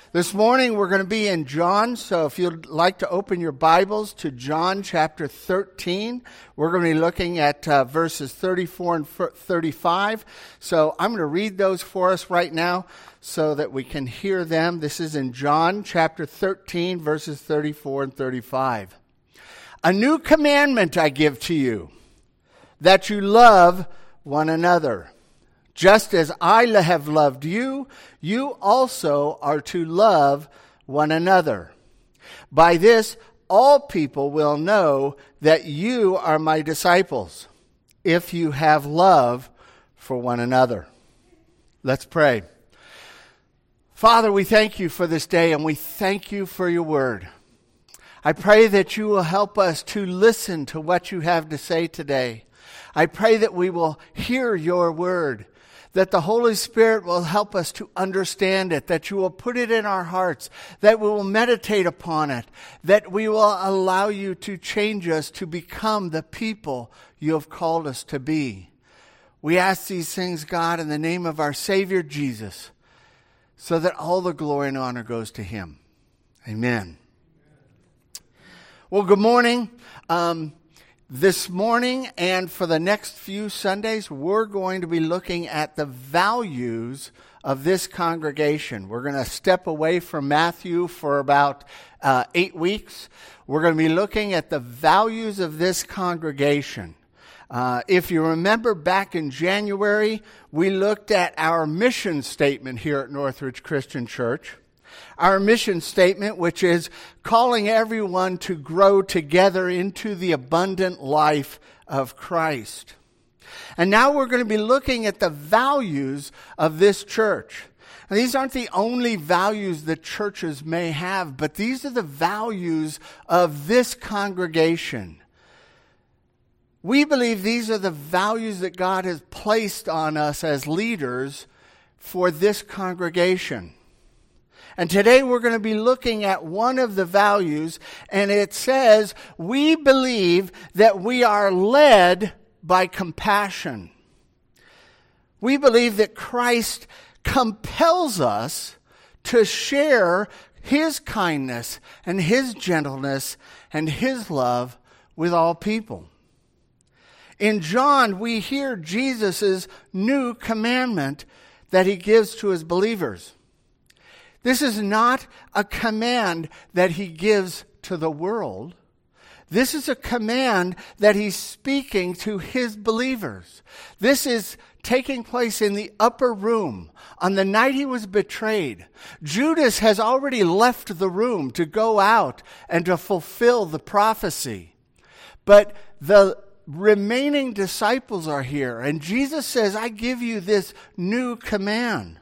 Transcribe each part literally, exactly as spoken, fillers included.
This morning we're going to be in John, so if you'd like to open your Bibles to John chapter thirteen, we're going to be looking at uh, verses thirty-four and thirty-five. So I'm going to read those for us right now so that we can hear them. This is in John chapter thirteen, verses thirty-four and thirty-five. A new commandment I give to you, that you love one another. Just as I have loved you, you also are to love one another. By this, all people will know that you are my disciples, if you have love for one another. Let's pray. Father, we thank you for this day, and we thank you for your word. I pray that you will help us to listen to what you have to say today. I pray that we will hear your word, that the Holy Spirit will help us to understand it, that you will put it in our hearts, that we will meditate upon it, that we will allow you to change us to become the people you have called us to be. We ask these things, God, in the name of our Savior Jesus, so that all the glory and honor goes to him. Amen. Well, good morning. Um, This morning and for the next few Sundays, we're going to be looking at the values of this congregation. We're going to step away from Matthew for about uh, eight weeks. We're going to be looking at the values of this congregation. Uh, if you remember back in January, we looked at our mission statement here at Northridge Christian Church. Our mission statement, which is calling everyone to grow together into the abundant life of Christ. And now we're going to be looking at the values of this church. And these aren't the only values that churches may have, but these are the values of this congregation. We believe these are the values that God has placed on us as leaders for this congregation. And today we're going to be looking at one of the values, and it says, we believe that we are led by compassion. We believe that Christ compels us to share his kindness and his gentleness and his love with all people. In John, we hear Jesus' new commandment that he gives to his believers. This is not a command that he gives to the world. This is a command that he's speaking to his believers. This is taking place in the upper room on the night he was betrayed. Judas has already left the room to go out and to fulfill the prophecy. But the remaining disciples are here, and Jesus says, I give you this new command.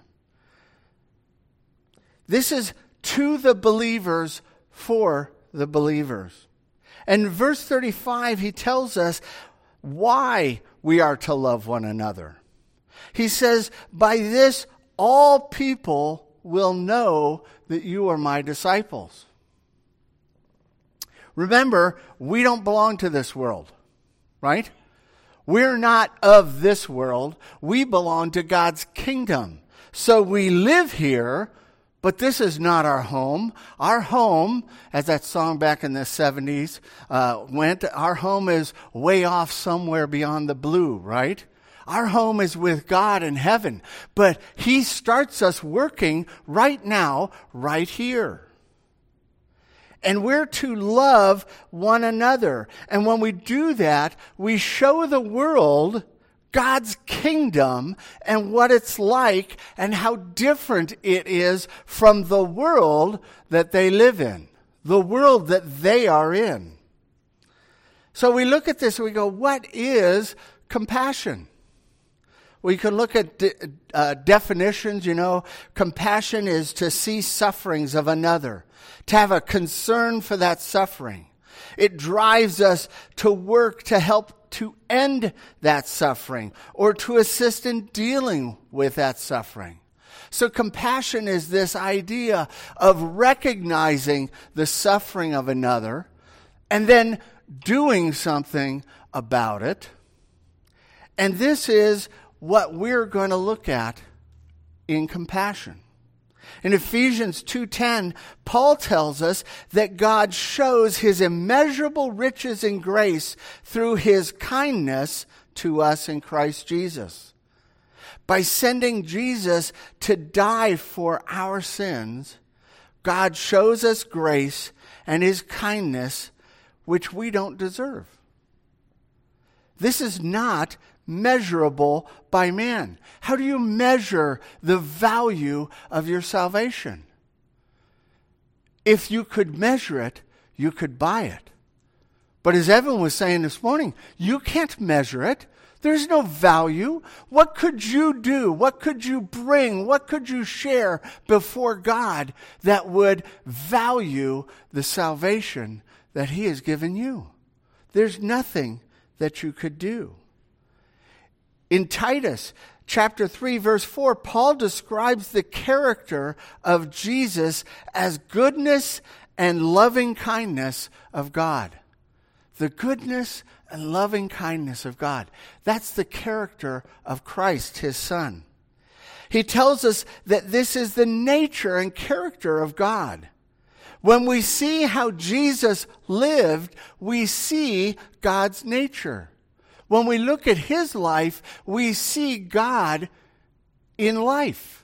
This is to the believers, for the believers. And in verse thirty-five, he tells us why we are to love one another. He says, by this all people will know that you are my disciples. Remember, we don't belong to this world, right? We're not of this world. We belong to God's kingdom. So we live here, but this is not our home. Our home, as that song back in the seventies uh, went, our home is way off somewhere beyond the blue, right? Our home is with God in heaven. But he starts us working right now, right here. And we're to love one another. And when we do that, we show the world God's kingdom and what it's like and how different it is from the world that they live in, the world that they are in. So we look at this and we go, what is compassion? We can look at de- uh, definitions, you know. Compassion is to see sufferings of another, to have a concern for that suffering. It drives us to work to help to end that suffering or to assist in dealing with that suffering. So compassion is this idea of recognizing the suffering of another and then doing something about it. And this is what we're going to look at in compassion. In Ephesians two ten, Paul tells us that God shows his immeasurable riches in grace through his kindness to us in Christ Jesus. By sending Jesus to die for our sins, God shows us grace and his kindness, which we don't deserve. This is not measurable by man. How do you measure the value of your salvation? If you could measure it, you could buy it. But as Evan was saying this morning, you can't measure it. There's no value. What could you do? What could you bring? What could you share before God that would value the salvation that he has given you? There's nothing that you could do. In Titus chapter three, verse four, Paul describes the character of Jesus as goodness and loving kindness of God. The goodness and loving kindness of God. That's the character of Christ, his Son. He tells us that this is the nature and character of God. When we see how Jesus lived, we see God's nature. When we look at his life, we see God in life.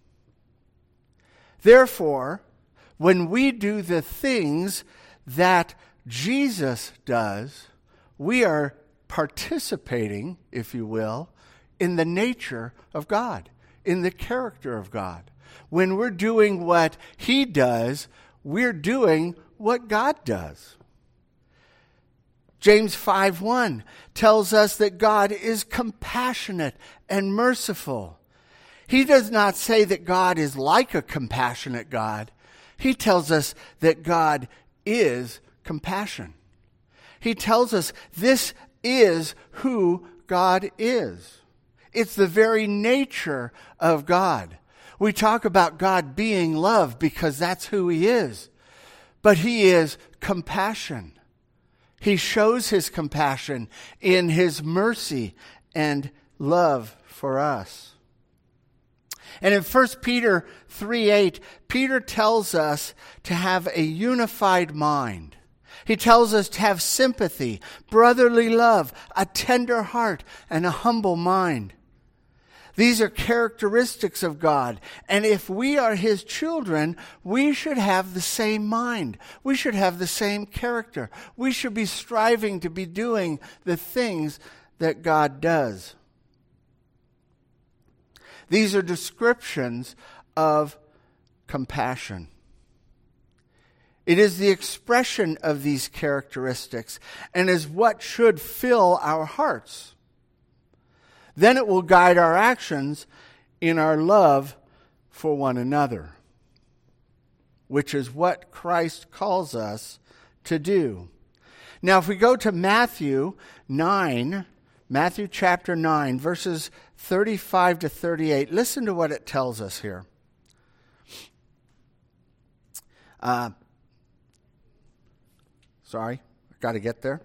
Therefore, when we do the things that Jesus does, we are participating, if you will, in the nature of God, in the character of God. When we're doing what he does, we're doing what God does. James five one tells us that God is compassionate and merciful. He does not say that God is like a compassionate God. He tells us that God is compassion. He tells us this is who God is. It's the very nature of God. We talk about God being love because that's who he is. But he is compassion. He shows his compassion in his mercy and love for us. And in First Peter three eight, Peter tells us to have a unified mind. He tells us to have sympathy, brotherly love, a tender heart, and a humble mind. These are characteristics of God. And if we are his children, we should have the same mind. We should have the same character. We should be striving to be doing the things that God does. These are descriptions of compassion. It is the expression of these characteristics and is what should fill our hearts. Then it will guide our actions in our love for one another, which is what Christ calls us to do. Now, if we go to Matthew nine, Matthew chapter nine, verses thirty-five to thirty-eight, listen to what it tells us here. Uh, sorry, I've got to get there.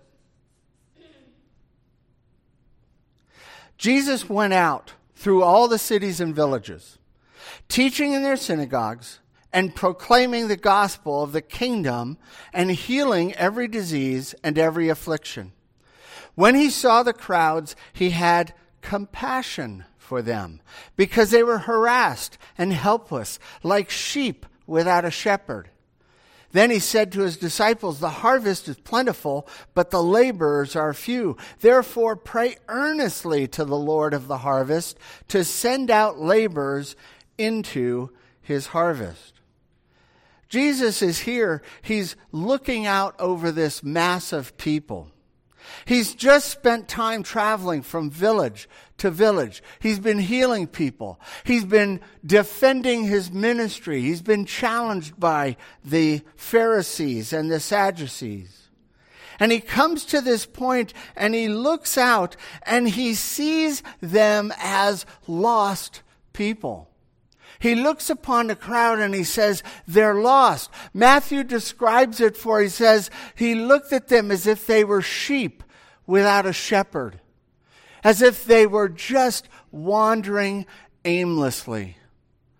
Jesus went out through all the cities and villages, teaching in their synagogues and proclaiming the gospel of the kingdom and healing every disease and every affliction. When he saw the crowds, he had compassion for them because they were harassed and helpless, like sheep without a shepherd. Then he said to his disciples, "The harvest is plentiful, but the laborers are few. Therefore, pray earnestly to the Lord of the harvest to send out laborers into his harvest." Jesus is here. He's looking out over this mass of people. He's just spent time traveling from village to village. He's been healing people. He's been defending his ministry. He's been challenged by the Pharisees and the Sadducees. And he comes to this point and he looks out and he sees them as lost people. He looks upon the crowd and he says, they're lost. Matthew describes it for, he says, he looked at them as if they were sheep without a shepherd, as if they were just wandering aimlessly.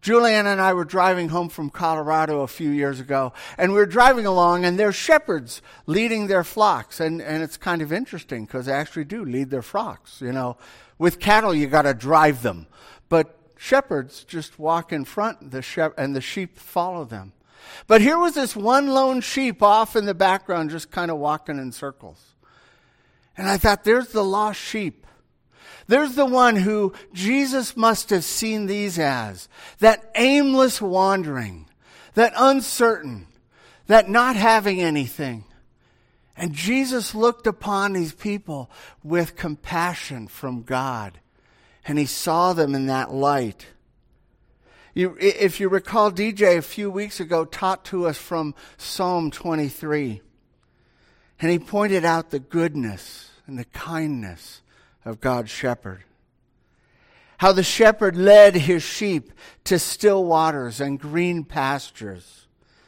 Julianne and I were driving home from Colorado a few years ago, and we were driving along, and there's shepherds leading their flocks. And, and it's kind of interesting because they actually do lead their flocks. You know, with cattle, you got to drive them. But shepherds just walk in front, the shep- and the sheep follow them. But here was this one lone sheep off in the background just kind of walking in circles. And I thought, there's the lost sheep. There's the one who Jesus must have seen these as. That aimless wandering, that uncertain, that not having anything. And Jesus looked upon these people with compassion from God. And he saw them in that light. You, if you recall, D J a few weeks ago taught to us from Psalm twenty-three. And he pointed out the goodness and the kindness of God's shepherd. How the shepherd led his sheep to still waters and green pastures.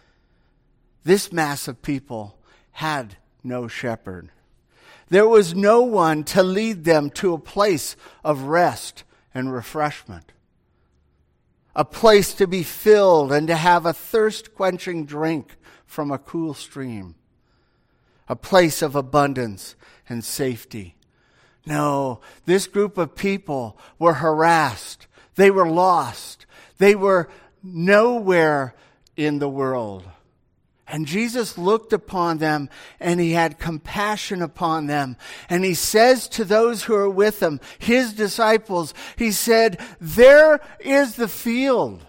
This mass of people had no shepherd. There was no one to lead them to a place of rest and refreshment. A place to be filled and to have a thirst-quenching drink from a cool stream. A place of abundance and safety. No, this group of people were harassed. They were lost. They were nowhere in the world. And Jesus looked upon them, and he had compassion upon them. And he says to those who are with him, his disciples, he said, there is the field.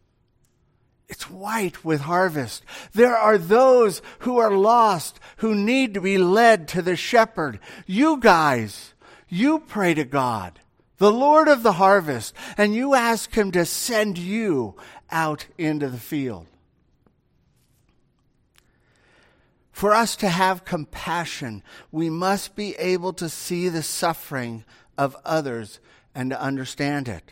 It's white with harvest. There are those who are lost, who need to be led to the shepherd. You guys, you pray to God, the Lord of the harvest, and you ask him to send you out into the field. For us to have compassion, we must be able to see the suffering of others and to understand it.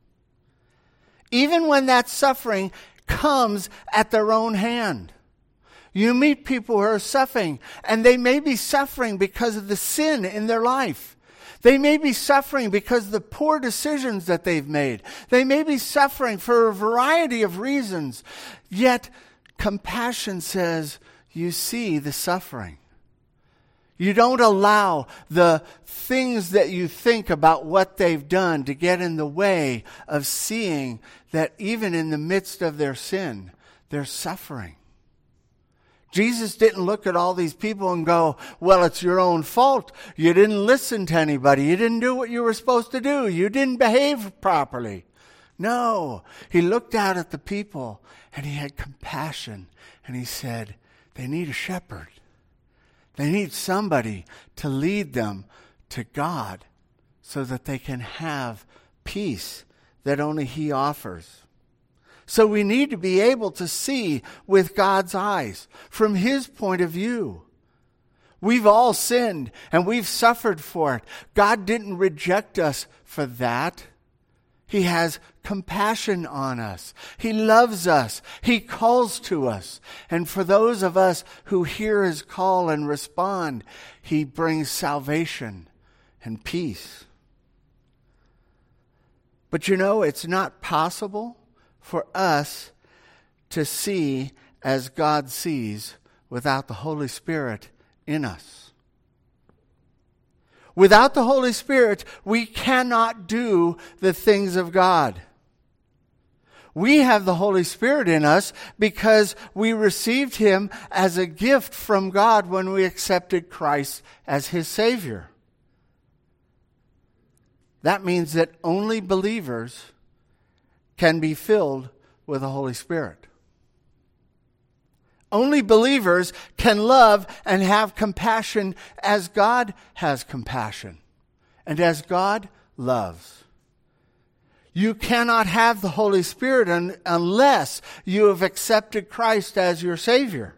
Even when that suffering comes at their own hand. You meet people who are suffering, and they may be suffering because of the sin in their life. They may be suffering because of the poor decisions that they've made. They may be suffering for a variety of reasons. Yet, compassion says, you see the suffering. You don't allow the things that you think about what they've done to get in the way of seeing that even in the midst of their sin, they're suffering. Jesus didn't look at all these people and go, well, it's your own fault. You didn't listen to anybody. You didn't do what you were supposed to do. You didn't behave properly. No, he looked out at the people and he had compassion and he said, they need a shepherd. They need somebody to lead them to God so that they can have peace that only he offers. So we need to be able to see with God's eyes, from his point of view. We've all sinned and we've suffered for it. God didn't reject us for that. He has compassion on us. He loves us. He calls to us. And for those of us who hear his call and respond, he brings salvation and peace. But you know, it's not possible for us to see as God sees without the Holy Spirit in us. Without the Holy Spirit, we cannot do the things of God. We have the Holy Spirit in us because we received him as a gift from God when we accepted Christ as his Savior. That means that only believers can be filled with the Holy Spirit. Only believers can love and have compassion as God has compassion and as God loves. You cannot have the Holy Spirit un- unless you have accepted Christ as your Savior.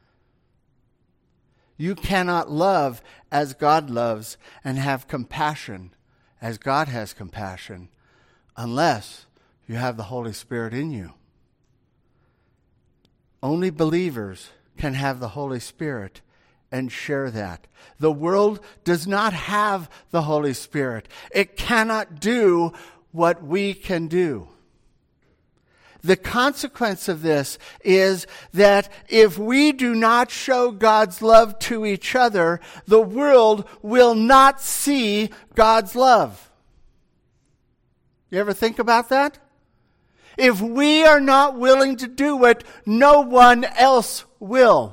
You cannot love as God loves and have compassion as God has compassion unless you have the Holy Spirit in you. Only believers can have the Holy Spirit and share that. The world does not have the Holy Spirit. It cannot do what we can do. The consequence of this is that if we do not show God's love to each other, the world will not see God's love. You ever think about that? If we are not willing to do it, no one else will.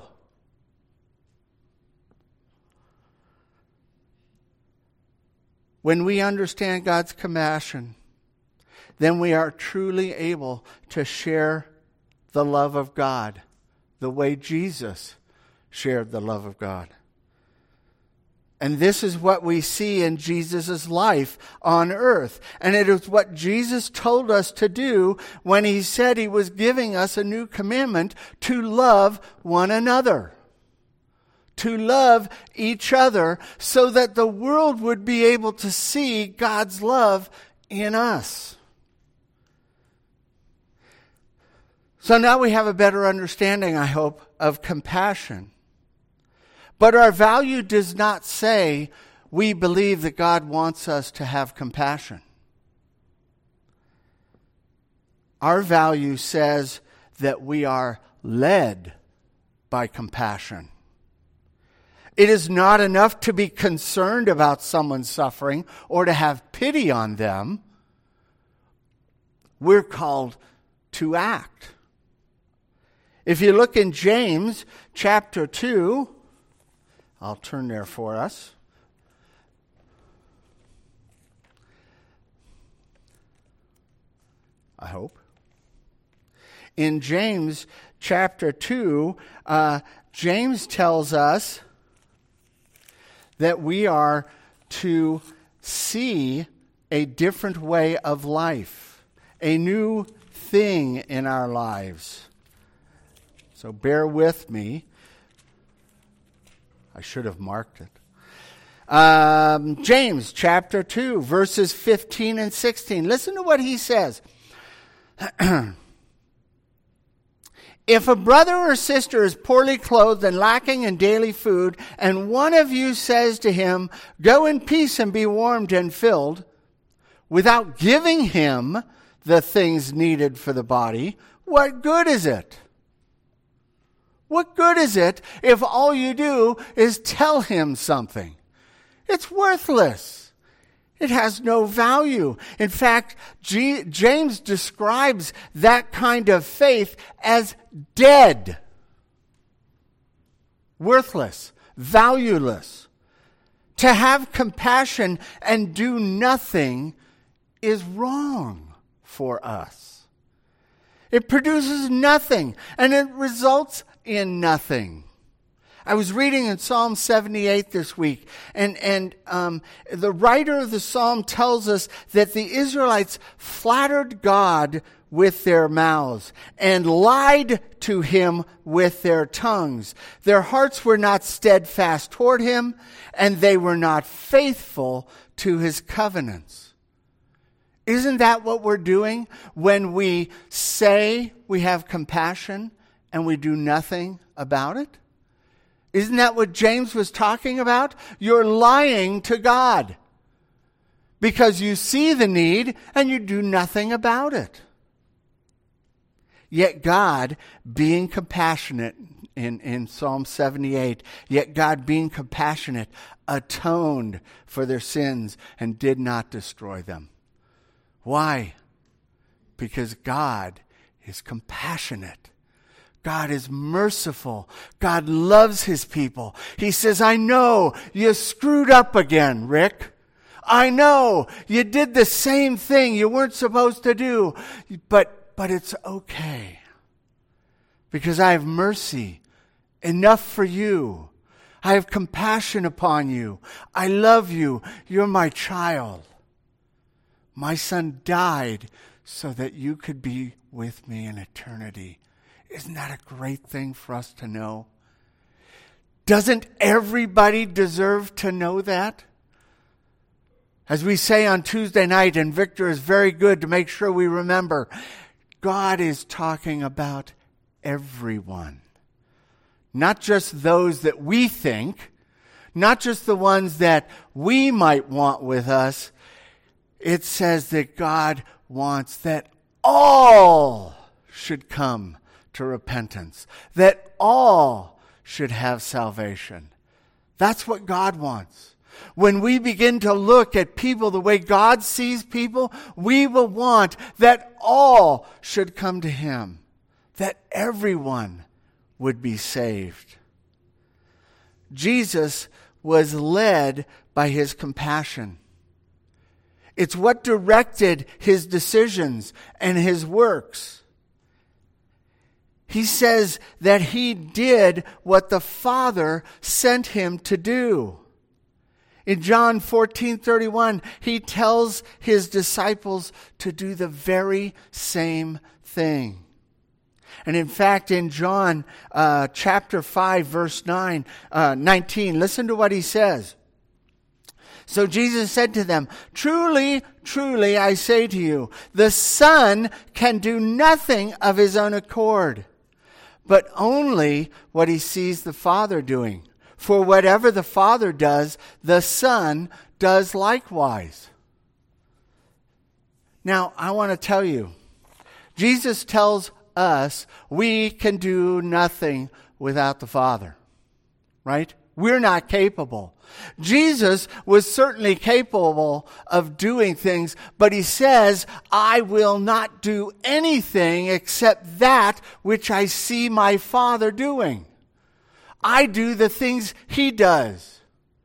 When we understand God's compassion, then we are truly able to share the love of God the way Jesus shared the love of God. And this is what we see in Jesus' life on earth. And it is what Jesus told us to do when he said he was giving us a new commandment to love one another. To love each other so that the world would be able to see God's love in us. So now we have a better understanding, I hope, of compassion. But our value does not say we believe that God wants us to have compassion. Our value says that we are led by compassion. It is not enough to be concerned about someone's suffering or to have pity on them. We're called to act. If you look in James chapter two, I'll turn there for us. I hope. In James chapter two, uh, James tells us that we are to see a different way of life, a new thing in our lives. So bear with me. I should have marked it. Um, James chapter two, verses fifteen and sixteen. Listen to what he says. If a brother or sister is poorly clothed and lacking in daily food, and one of you says to him, "Go in peace and be warmed and filled," without giving him the things needed for the body, what good is it? What good is it if all you do is tell him something? It's worthless. It has no value. In fact, G- James describes that kind of faith as dead, worthless, valueless. To have compassion and do nothing is wrong for us. It produces nothing, and it results in nothing. I was reading in Psalm seventy-eight this week, and, and um, the writer of the psalm tells us that the Israelites flattered God with their mouths and lied to him with their tongues. Their hearts were not steadfast toward him, and they were not faithful to his covenants. Isn't that what we're doing when we say we have compassion and we do nothing about it? Isn't that what James was talking about? You're lying to God because you see the need and you do nothing about it. Yet God, being compassionate, in, in Psalm seventy-eight, yet God, being compassionate, atoned for their sins and did not destroy them. Why? Because God is compassionate. God is merciful. God loves his people. He says, I know you screwed up again, Rick. I know you did the same thing you weren't supposed to do, but, but it's okay. Because I have mercy enough for you. I have compassion upon you. I love you. You're my child. My son died so that you could be with me in eternity. Isn't that a great thing for us to know? Doesn't everybody deserve to know that? As we say on Tuesday night, and Victor is very good to make sure we remember, God is talking about everyone. Not just those that we think, not just the ones that we might want with us. It says that God wants that all should come to repentance, that all should have salvation. That's what God wants. When we begin to look at people the way God sees people, we will want that all should come to Him, that everyone would be saved. Jesus was led by His compassion. It's what directed His decisions and His works. He says that He did what the Father sent Him to do. In John fourteen thirty-one, He tells His disciples to do the very same thing. And in fact, in John uh, chapter five, verse nine, uh, nineteen, listen to what He says. So Jesus said to them, "Truly, truly, I say to you, the Son can do nothing of His own accord, but only what He sees the Father doing. For whatever the Father does, the Son does likewise." Now, I want to tell you, Jesus tells us we can do nothing without the Father, right? We're not capable. Jesus was certainly capable of doing things, but He says, "I will not do anything except that which I see my Father doing." I do the things He does.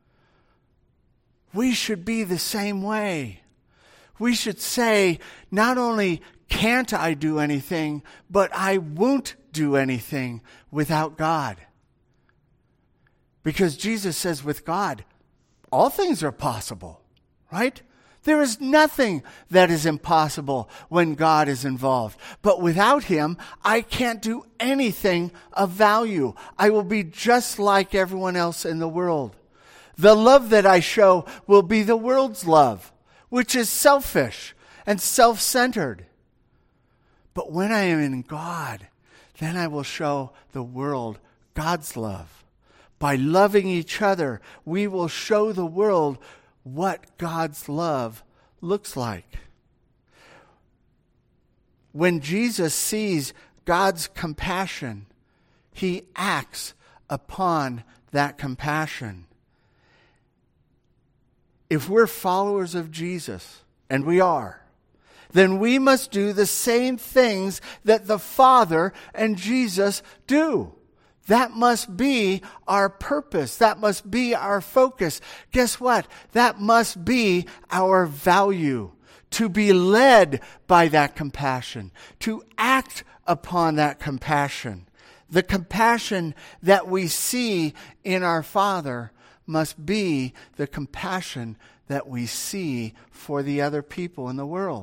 We should be the same way. We should say, not only can't I do anything, but I won't do anything without God. Because Jesus says with God, all things are possible, right? There is nothing that is impossible when God is involved. But without Him, I can't do anything of value. I will be just like everyone else in the world. The love that I show will be the world's love, which is selfish and self-centered. But when I am in God, then I will show the world God's love. By loving each other, we will show the world what God's love looks like. When Jesus sees God's compassion, He acts upon that compassion. If we're followers of Jesus, and we are, then we must do the same things that the Father and Jesus do. That must be our purpose. That must be our focus. Guess what? That must be our value. To be led by that compassion. To act upon that compassion. The compassion that we see in our Father must be the compassion that we see for the other people in the world.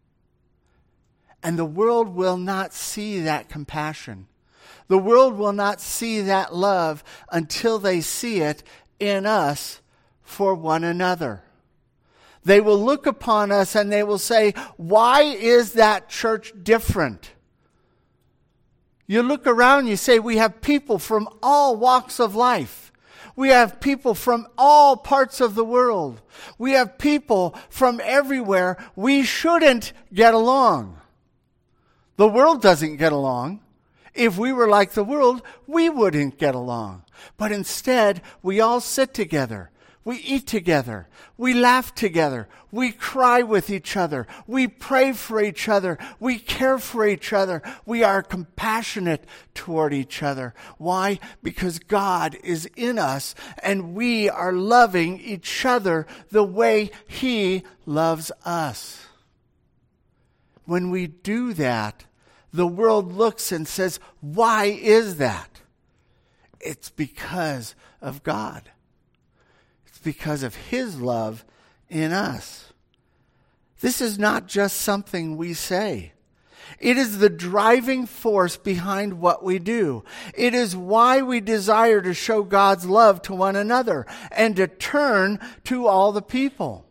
And the world will not see that compassion. The world will not see that love until they see it in us for one another. They will look upon us and they will say, "Why is that church different?" You look around, you say, we have people from all walks of life. We have people from all parts of the world. We have people from everywhere. We shouldn't get along. The world doesn't get along. If we were like the world, we wouldn't get along. But instead, we all sit together. We eat together. We laugh together. We cry with each other. We pray for each other. We care for each other. We are compassionate toward each other. Why? Because God is in us and we are loving each other the way He loves us. When we do that, the world looks and says, "Why is that?" It's because of God. It's because of His love in us. This is not just something we say. It is the driving force behind what we do. It is why we desire to show God's love to one another and to turn to all the people.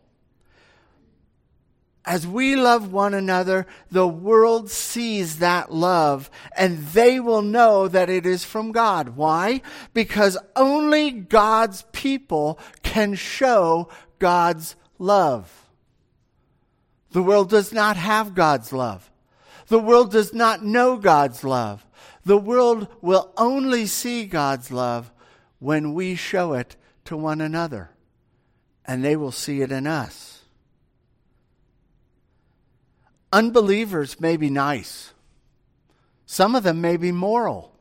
As we love one another, the world sees that love and they will know that it is from God. Why? Because only God's people can show God's love. The world does not have God's love. The world does not know God's love. The world will only see God's love when we show it to one another, and they will see it in us. Unbelievers may be nice. Some of them may be moral.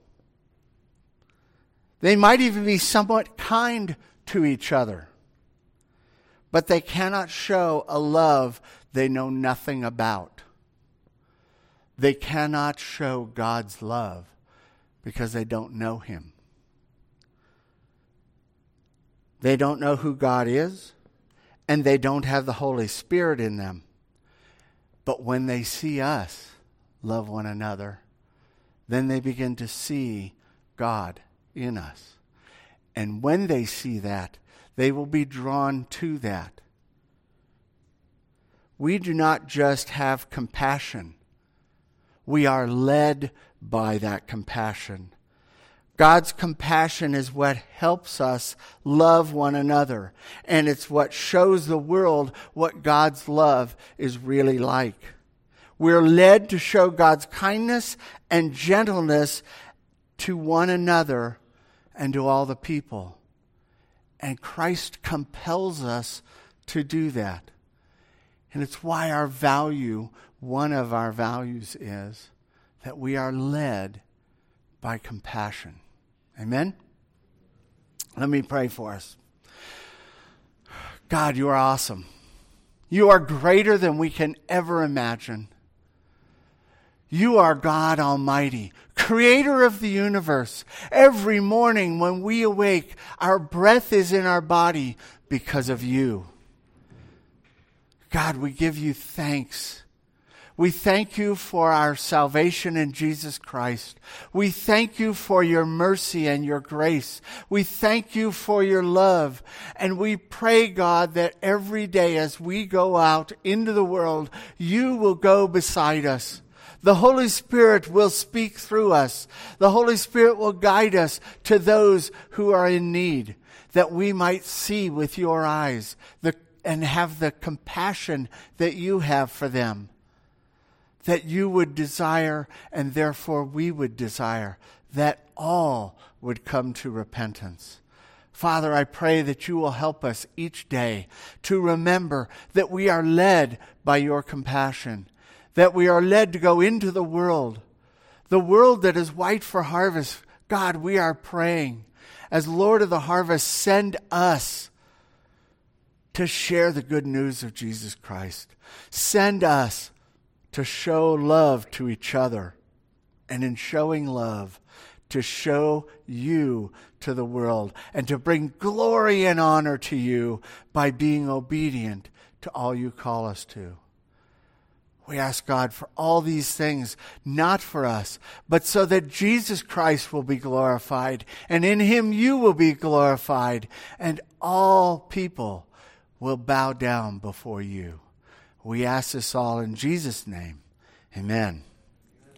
They might even be somewhat kind to each other. But they cannot show a love they know nothing about. They cannot show God's love because they don't know Him. They don't know who God is, and they don't have the Holy Spirit in them. But when they see us love one another, then they begin to see God in us. And when they see that, they will be drawn to that. We do not just have compassion. We are led by that compassion. God's compassion is what helps us love one another. And it's what shows the world what God's love is really like. We're led to show God's kindness and gentleness to one another and to all the people. And Christ compels us to do that. And it's why our value, one of our values is that we are led by compassion. Amen? Let me pray for us. God, you are awesome. You are greater than we can ever imagine. You are God Almighty, creator of the universe. Every morning when we awake, our breath is in our body because of you. God, we give you thanks. We thank you for our salvation in Jesus Christ. We thank you for your mercy and your grace. We thank you for your love. And we pray, God, that every day as we go out into the world, you will go beside us. The Holy Spirit will speak through us. The Holy Spirit will guide us to those who are in need, that we might see with your eyes the, and have the compassion that you have for them, that you would desire, and therefore we would desire, that all would come to repentance. Father, I pray that you will help us each day to remember that we are led by your compassion, that we are led to go into the world, the world that is white for harvest. God, we are praying, as Lord of the harvest, send us to share the good news of Jesus Christ. Send us to show love to each other, and in showing love, to show you to the world, and to bring glory and honor to you by being obedient to all you call us to. We ask God for all these things, not for us, but so that Jesus Christ will be glorified, and in him you will be glorified, and all people will bow down before you. We ask this all in Jesus' name. Amen.